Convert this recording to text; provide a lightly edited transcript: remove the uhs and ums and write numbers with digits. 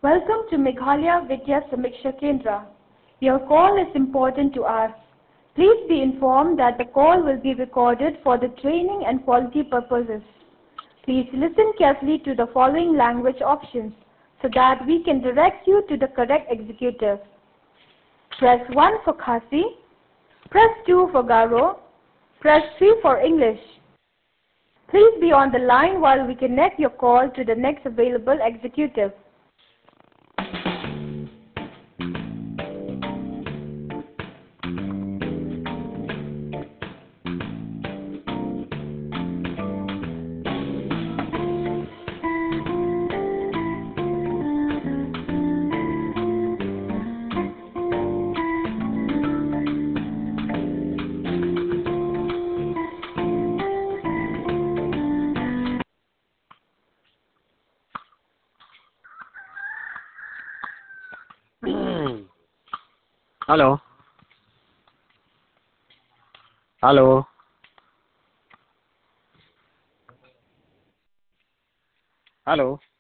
Welcome to Meghalaya Vidya Samiksha Kendra. Your call is important to us. Please be informed that the call will be recorded for the training and quality purposes. Please listen carefully to the following language options so that we can direct you to the correct executive. Press 1 for Khasi, press 2 for Garo, press 3 for English. Please be on the line while we connect your call to the next available executive. Hello. Hello. Hello.